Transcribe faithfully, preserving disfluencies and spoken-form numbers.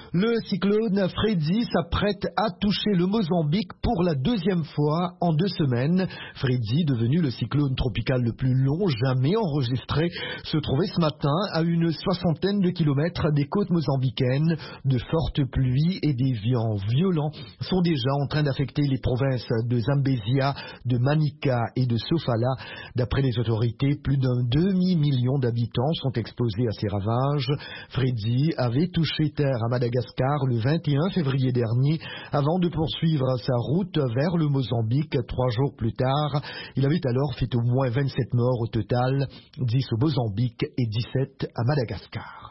Le cyclone Freddy s'apprête à toucher le Mozambique pour la deuxième fois en deux semaines. Freddy, devenu le cyclone tropical le plus long jamais enregistré, se trouvait ce matin à une soixantaine de kilomètres des côtes mozambicaines. De fortes pluies et des vents violents sont déjà en train d'affecter les provinces de Zambézia, de Manica et de Sofala. D'après les autorités, plus d'un demi-million d'habitants sont exposés à ces ravages. Freddy avait touché terre à Madagascar le vingt et un février dernier, avant de poursuivre sa route vers le Mozambique trois jours plus tard. Il avait alors fait au moins vingt-sept morts au total, dix au Mozambique et dix-sept à Madagascar.